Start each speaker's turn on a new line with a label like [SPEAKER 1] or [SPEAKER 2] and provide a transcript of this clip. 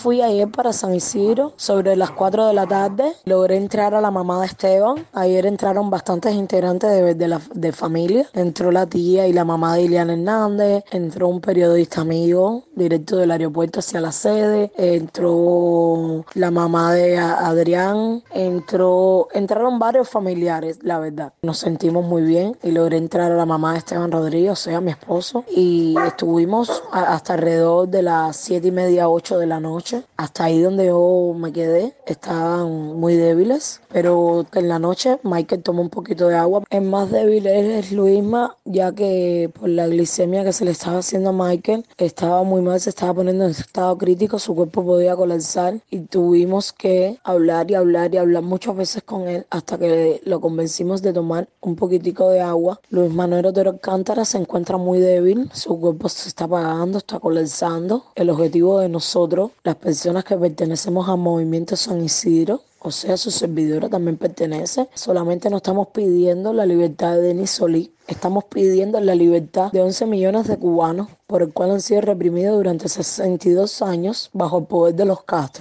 [SPEAKER 1] Fui ayer para San Isidro sobre las 4 de la tarde. Logré entrar a la mamá de Esteban. Ayer entraron bastantes integrantes de familia. Entró la tía y la mamá de Iliana Hernández. Entró un periodista amigo directo del aeropuerto hacia la sede. Entró la mamá de Adrián. Entraron varios familiares, la verdad. Nos sentimos muy bien y logré entrar a la mamá de Esteban Rodríguez, o sea, mi esposo. Y estuvimos hasta alrededor de las 7:30, 8 de la noche. Hasta ahí donde yo me quedé, estaban muy débiles, pero en la noche Michael tomó un poquito de agua. El más débil es Luisma, ya que por la glicemia que se le estaba haciendo a Michael, estaba muy mal, se estaba poniendo en estado crítico, su cuerpo podía colapsar y tuvimos que hablar y hablar y hablar muchas veces con él hasta que lo convencimos de tomar un poquitico de agua. Luis Manuel Otero Alcántara se encuentra muy débil, su cuerpo se está apagando, está colapsando. El objetivo de nosotros, las personas que pertenecemos al movimiento San Isidro, o sea, su servidora también pertenece. Solamente no estamos pidiendo la libertad de Denis Solís, estamos pidiendo la libertad de 11 millones de cubanos por el cual han sido reprimidos durante 62 años bajo el poder de los Castro.